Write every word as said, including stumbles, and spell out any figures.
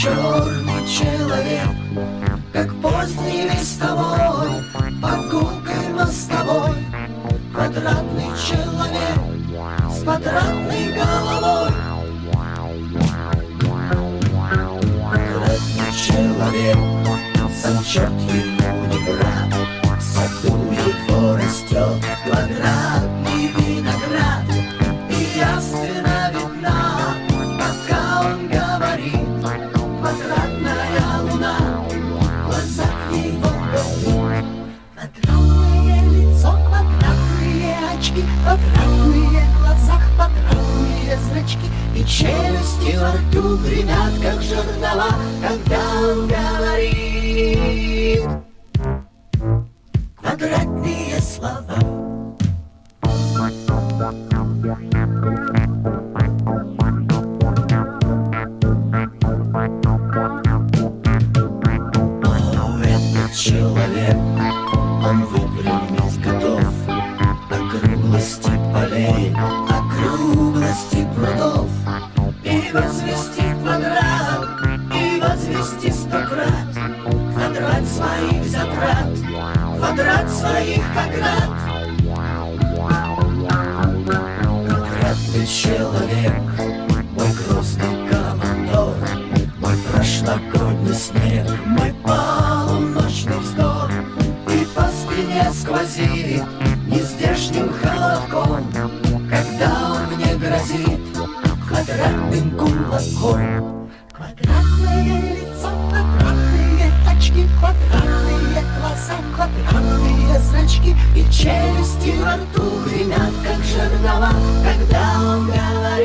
черный человек, как поздний листовой, по гулкой мостовой. Квадратный человек с квадратной головой. Квадратный человек, сам черт ему не брат. В саду его растет квадратный виноград, и явственно видна, пока он говорит, квадратная луна в глазах его горит. Квадратное лицо, квадратные очки, квадратные глаза, квадратные зрачки, и челюсти во рту гремят, как жернова, когда он говорит квадратные слова. О, этот человек, он выпрямить готов округлости полей, округлости прудов, и возвести в квадрат, и возвести сто крат квадрат своих затрат, квадрат своих оград. Квадратный человек, мой грозный командор, мой прошлогодний снег, мой полуночный вздох, и по спине сквозит нездешним холодком, когда он мне грозит квадратным кулаком. Квадратное лицо, квадратные очки, квадратные глаза, квадратные зрачки, и челюсти во рту гремят, как жернова, когда он говорит